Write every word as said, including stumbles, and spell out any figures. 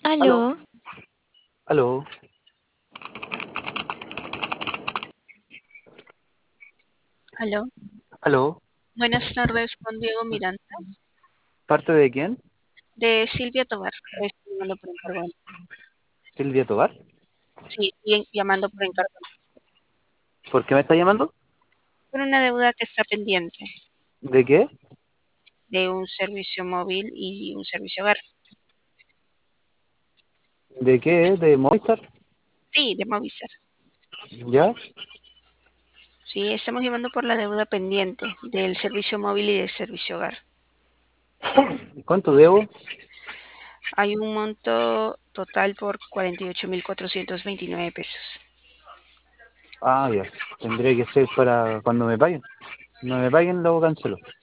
Aló, Aló, aló, aló. aló. Buenas tardes con Diego Miranda, ¿Parte de quién? de Silvia Tobar. Estoy llamando por encargo. Silvia Tobar. Sí, y llamando por encargo. ¿Por qué me está llamando? Por una deuda que está pendiente ¿De qué? de un servicio móvil y un servicio hogar. ¿De qué? ¿De Movistar? Sí, de Movistar. ¿Ya? Sí, estamos llamando por la deuda pendiente del servicio móvil y del servicio hogar. ¿Cuánto debo? Hay un monto total por cuarenta y ocho mil cuatrocientos veintinueve pesos. Ah, ya. Tendría que ser para cuando me paguen. No me paguen, luego cancelo.